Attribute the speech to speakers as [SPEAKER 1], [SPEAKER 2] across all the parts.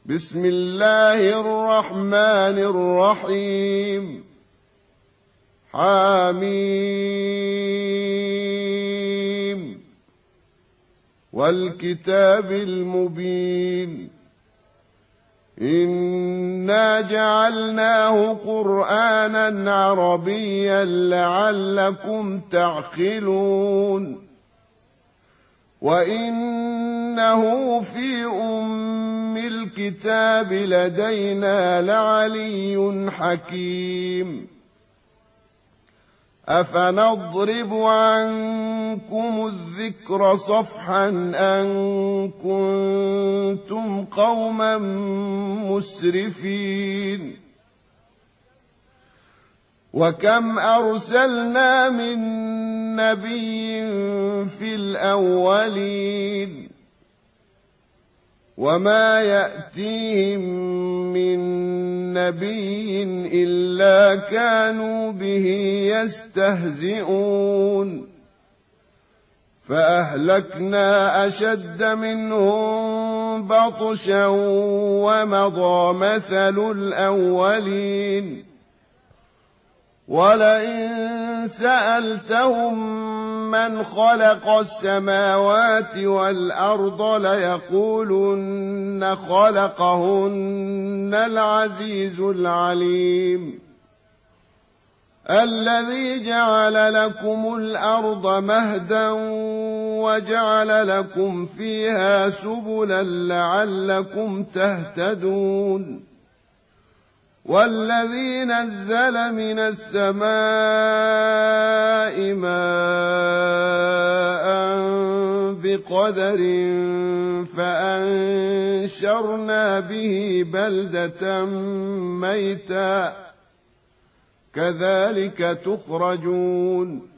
[SPEAKER 1] بسم الله الرحمن الرحيم حميم والكتاب المبين إنا جعلناه قرآنا عربيا لعلكم تعقلون وإنه في أم الكتاب لدينا لعلي حكيم أفنضرب عنكم الذكر صفحا أن كنتم قوما مسرفين وكم أرسلنا من نبي في الأولين وما يأتيهم من نبي إلا كانوا به يستهزئون فأهلكنا أشد منهم بطشا ومضى مثل الأولين ولئن سألتهم من خلق السماوات والأرض ليقولن خلقهن العزيز العليم الذي جعل لكم الأرض مهدا وجعل لكم فيها سبلا لعلكم تهتدون والذي نزل من السماء ماء بقدر فأنشرنا به بلدة ميتا كذلك تخرجون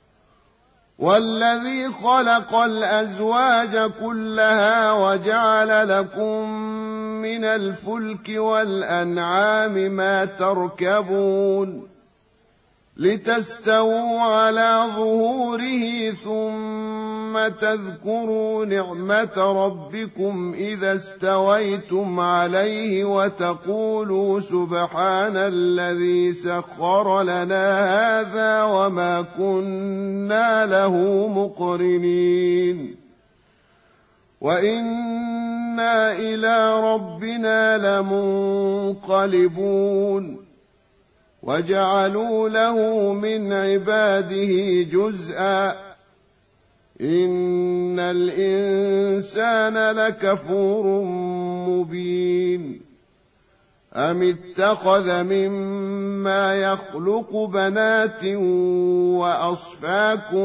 [SPEAKER 1] والذي خلق الأزواج كلها وجعل لكم من الفلك والأنعام ما تركبون لتستووا على ظهوره ثم تذكروا نعمة ربكم إذا استويتم عليه وتقولوا سبحان الذي سخر لنا هذا وما كنا له مقرنين وإنا إلى ربنا لمنقلبون وجعلوا له من عباده جزءا إن الإنسان لكفور مبين أم اتخذ مما يخلق بنات وأصفاكم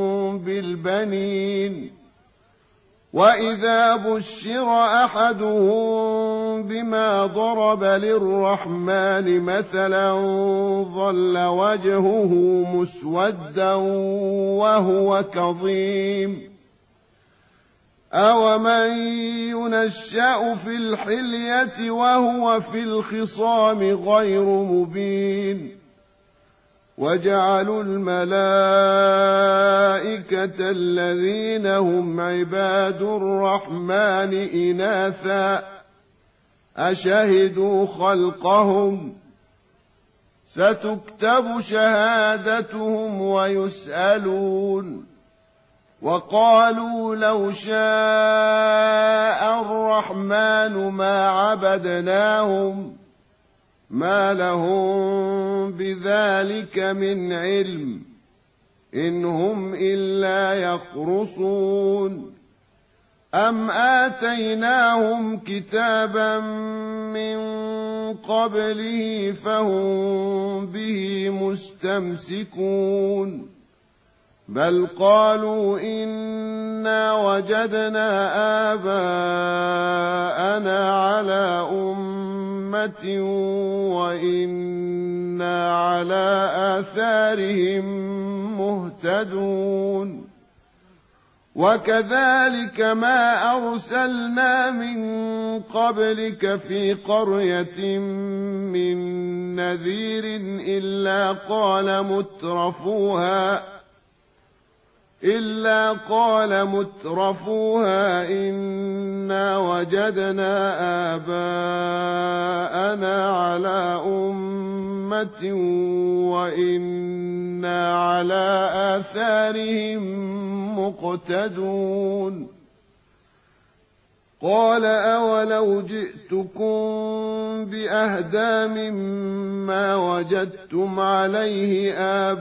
[SPEAKER 1] بالبنين وإذا بشر أحدهم بما ضرب للرحمن مثلا ظل وجهه مسودا وهو كظيم أومن ينشأ في الحلية وهو في الخصام غير مبين وجعلوا الملائكة الذين هم عباد الرحمن إناثا أشهدوا خلقهم ستكتب شهادتهم ويسألون وقالوا لو شاء الرحمن ما عبدناهم ما لهم بذلك من علم إن هم إلا يخرصون أم آتيناهم كتابا من قبله فهم به مستمسكون بل قالوا إنا وجدنا آباءنا على أمة وإنا على آثارهم مهتدون وكذلك ما أرسلنا من قبلك في قرية من نذير إلا قال مترفوها إلا قال مترفوها إنا وجدنا آباءنا على أمة وإنا على آثارهم مقتدون قال أولو جئتكم بأهدى مما وجدتم عليه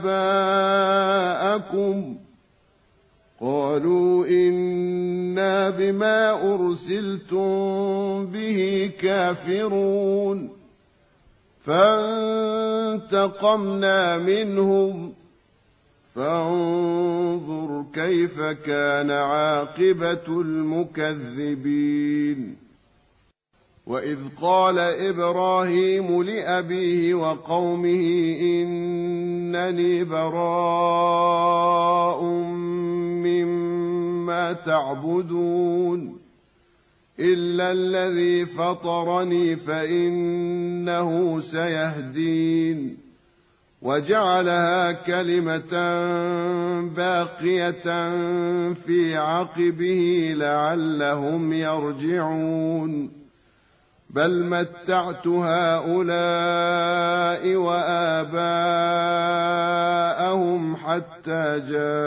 [SPEAKER 1] آباءكم قالوا إنا بما أرسلتم به كافرون فانتقمنا منهم فانظر كيف كان عاقبة المكذبين وإذ قال إبراهيم لأبيه وقومه إنني براء مما تعبدون إلا الذي فطرني فإنه سيهدين وجعلها كلمة باقية في عقبه لعلهم يرجعون بل متعت هؤلاء وآباءهم حتى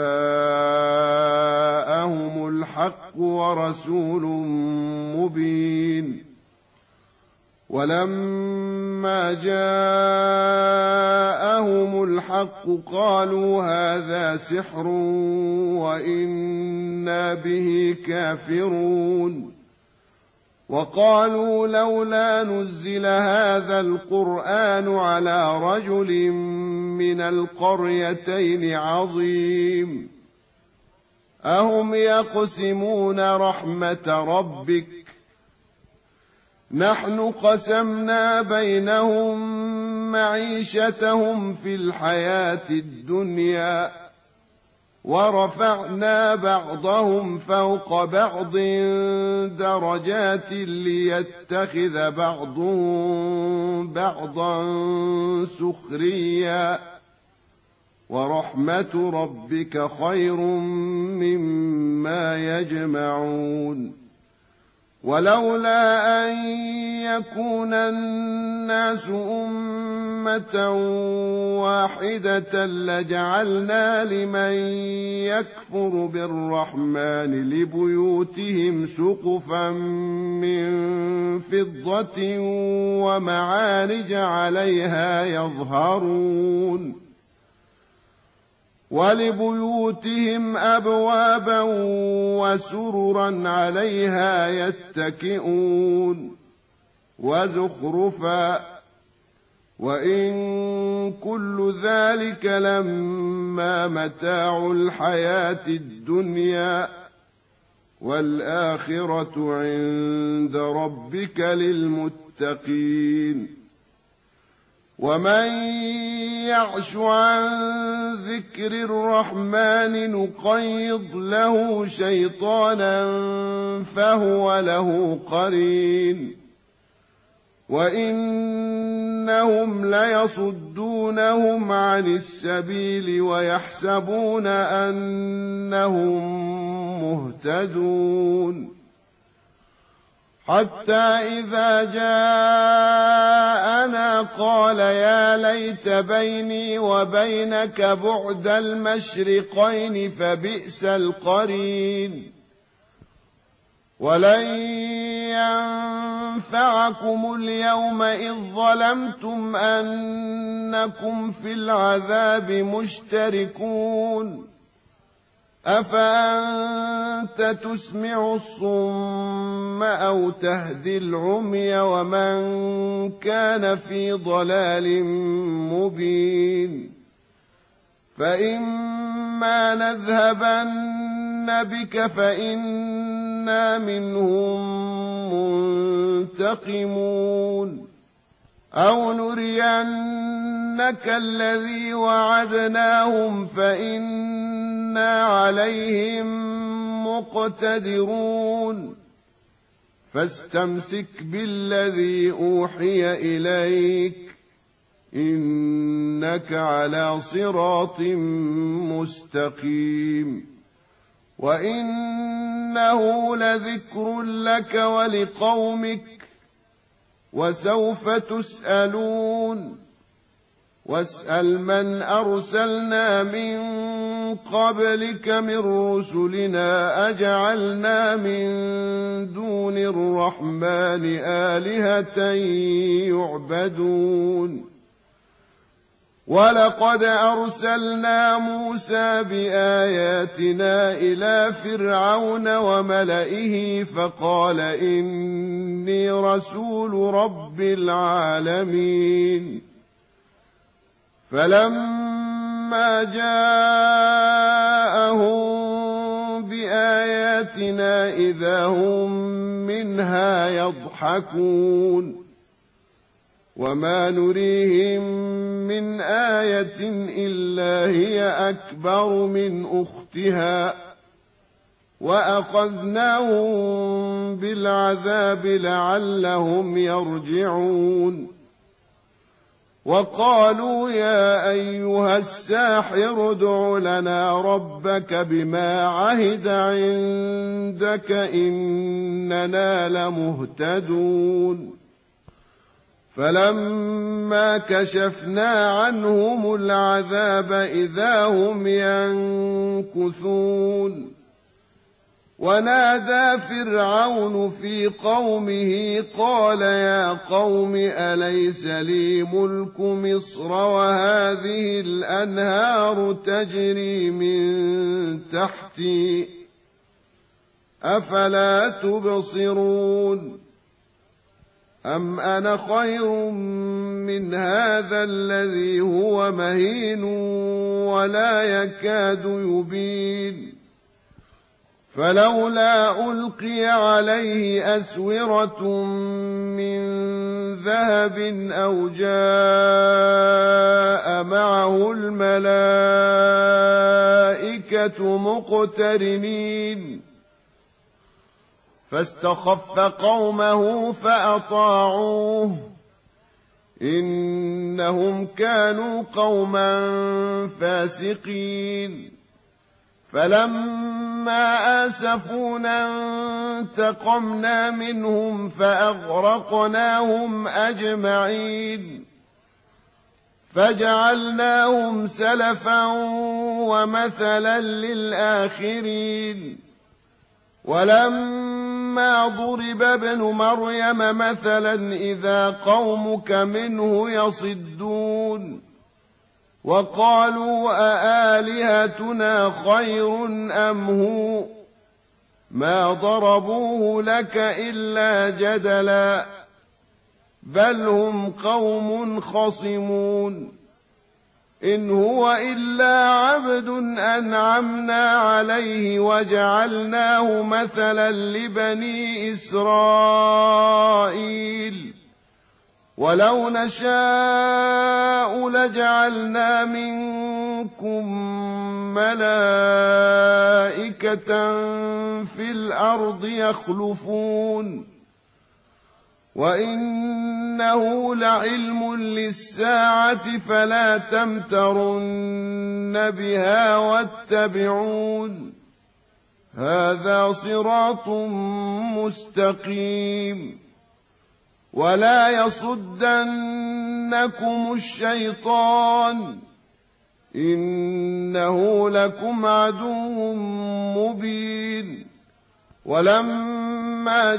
[SPEAKER 1] جاءهم الحق ورسول مبين ولما جاءهم الحق قالوا هذا سحر وإنا به كافرون وقالوا لولا نزل هذا القرآن على رجل من القريتين عظيم أهم يقسمون رحمة ربك نحن قسمنا بينهم معيشتهم في الحياة الدنيا ورفعنا بعضهم فوق بعض درجات ليتخذ بعضهم بعضا سخريا ورحمة ربك خير مما يجمعون ولولا أن يكون الناس أمة واحدة لجعلنا لمن يكفر بالرحمن لبيوتهم سقفا من فضة ومعارج عليها يظهرون ولبيوتهم أبوابا وسررا عليها يتكئون وزخرفا وإن كل ذلك لما متاع الحياة الدنيا والآخرة عند ربك للمتقين ومن يعش عن ذكر الرحمن نقيض له شيطانا فهو له قرين وإنهم ليصدونهم عن السبيل ويحسبون أنهم مهتدون حتى إذا جاءنا قال يا ليت بيني وبينك بعد المشرقين فبئس القرين ولن ينفعكم اليوم إذ ظلمتم أنكم في العذاب مشتركون أفأنت تسمع الصم أو تهدي العمي ومن كان في ضلال مبين فإما نذهبن بك فإنا منهم منتقمون أو نرينك الذي وعدناهم فإنا عليهم مقتدرون فاستمسك بالذي أوحي إليك إنك على صراط مستقيم وإنه لذكر لك ولقومك وسوف تسألون واسأل من أرسلنا من قبلك من رسلنا أجعلنا من دون الرحمن آلهة يعبدون ولقد أرسلنا موسى بآياتنا إلى فرعون وملئه فقال إني رسول رب العالمين فلما جاءهم بآياتنا إذا هم منها يضحكون وما نريهم من آية إلا هي أكبر من أختها وأخذناهم بالعذاب لعلهم يرجعون وقالوا يا أيها الساحر ادع لنا ربك بما عهد عندك إننا لمهتدون فلما كشفنا عنهم العذاب إذا هم ينكثون ونادى فرعون في قومه قال يا قوم أليس لي ملك مصر وهذه الأنهار تجري من تحتي أفلا تبصرون أم أنا خير من هذا الذي هو مهين ولا يكاد يبين فلولا ألقي عليه أسورة من ذهب أو جاء معه الملائكة مقترنين فاستخف قومه فأطاعوه إنهم كانوا قوما فاسقين فلما آسفونا انتقمنا منهم فأغرقناهم أجمعين فجعلناهم سلفا ومثلا للآخرين ولما ضرب ابن مريم مثلا إذا قومك منه يصدون وقالوا أآلهتنا خير أم هو ما ضربوه لك إلا جدلا بل هم قوم خصمون إن هو إلا عبد أنعمنا عليه وجعلناه مثلا لبني إسرائيل ولو نشاء لجعلنا منكم ملائكة في الأرض يخلفون وإنه لعلم للساعة فلا تمترن بها واتبعون هذا صراط مستقيم ولا يصدنكم الشيطان إنه لكم عدو مبين ولما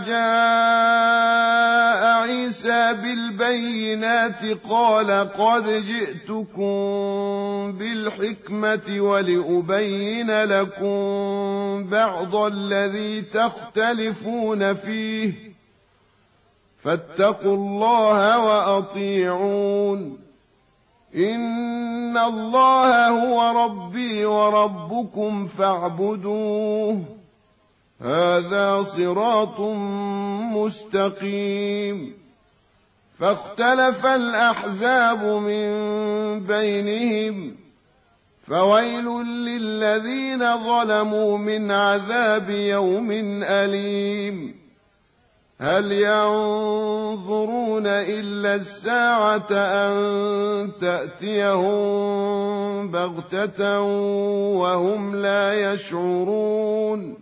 [SPEAKER 1] جاء عيسى بالبينات قال قد جئتكم بالحكمة ولأبين لكم بعض الذي تختلفون فيه فاتقوا الله وأطيعون إن الله هو ربي وربكم فاعبدوه هذا صراط مستقيم فاختلف الأحزاب من بينهم فويل للذين ظلموا من عذاب يوم أليم هل ينظرون إلا الساعة أن تأتيهم بغتة وهم لا يشعرون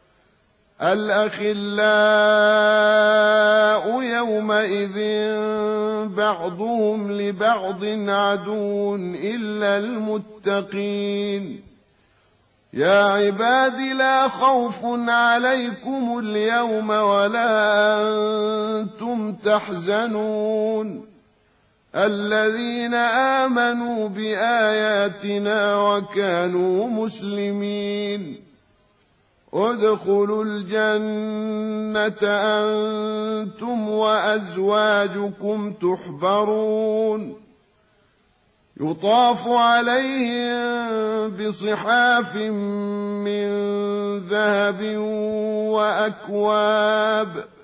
[SPEAKER 1] الأخلاء يومئذ بعضهم لبعض عدو إلا المتقين يا عباد لا خوف عليكم اليوم ولا أنتم تحزنون الذين آمنوا بآياتنا وكانوا مسلمين ادخلوا الجنة أنتم وأزواجكم تحبرون يطاف عليهم بصحاف من ذهب وأكواب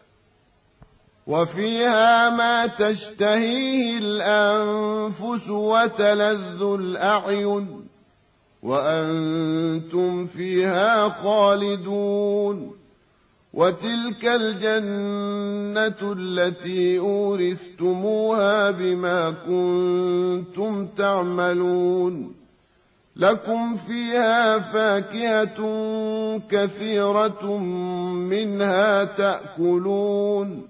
[SPEAKER 1] وفيها ما تشتهيه الأنفس وتلذ الأعين وأنتم فيها خالدون وتلك الجنة التي أورثتموها بما كنتم تعملون لكم فيها فاكهة كثيرة منها تأكلون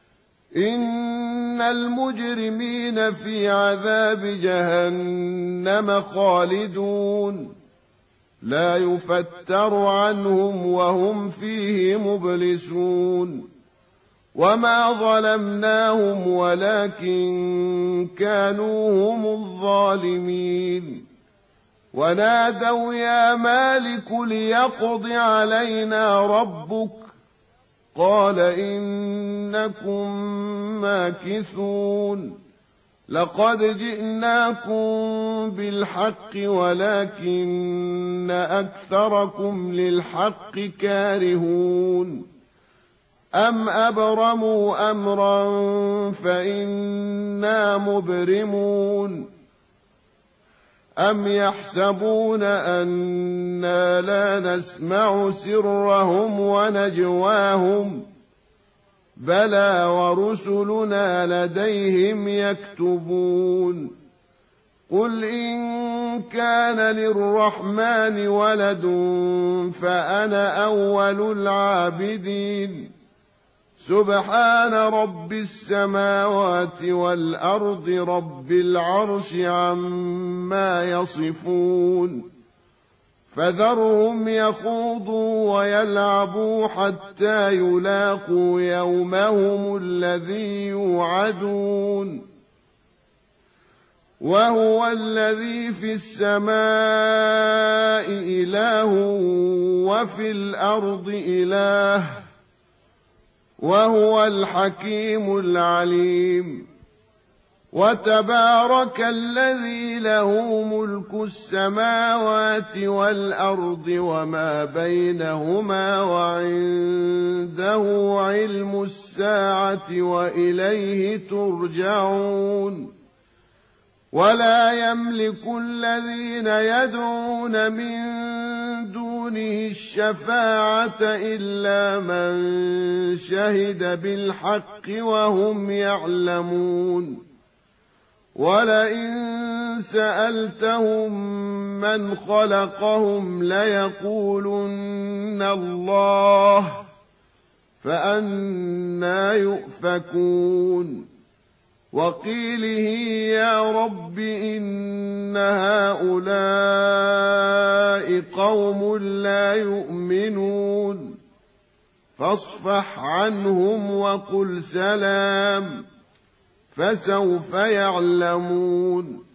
[SPEAKER 1] إن المجرمين في عذاب جهنم خالدون لا يفتر عنهم وهم فيه مبلسون وما ظلمناهم ولكن كانوا هم الظالمين ونادوا يا مالك ليقض علينا ربك قال إنكم ماكثون لقد جئناكم بالحق ولكن أكثركم للحق كارهون أم أبرموا أمرا فإنا مبرمون أم يحسبون أنا لا نسمع سرهم ونجواهم بلى ورسلنا لديهم يكتبون قل إن كان للرحمن ولد فأنا أول العابدين سبحان رب السماوات والأرض رب العرش عما يصفون فذرهم يخوضوا ويلعبوا حتى يلاقوا يومهم الذي يوعدون وهو الذي في السماء إله وفي الأرض إله وهو الحكيم العليم وتبارك الذي له ملك السماوات والأرض وما بينهما وعنده علم الساعة وإليه ترجعون ولا يملك الذين يدعون من دونه الشفاعة إلا من شهد بالحق وهم يعلمون ولئن سألتهم من خلقهم ليقولن الله فأنى يؤفكون وقيله يا رب إن هؤلاء قوم لا يؤمنون فاصفح عنهم وقل سلام فسوف يعلمون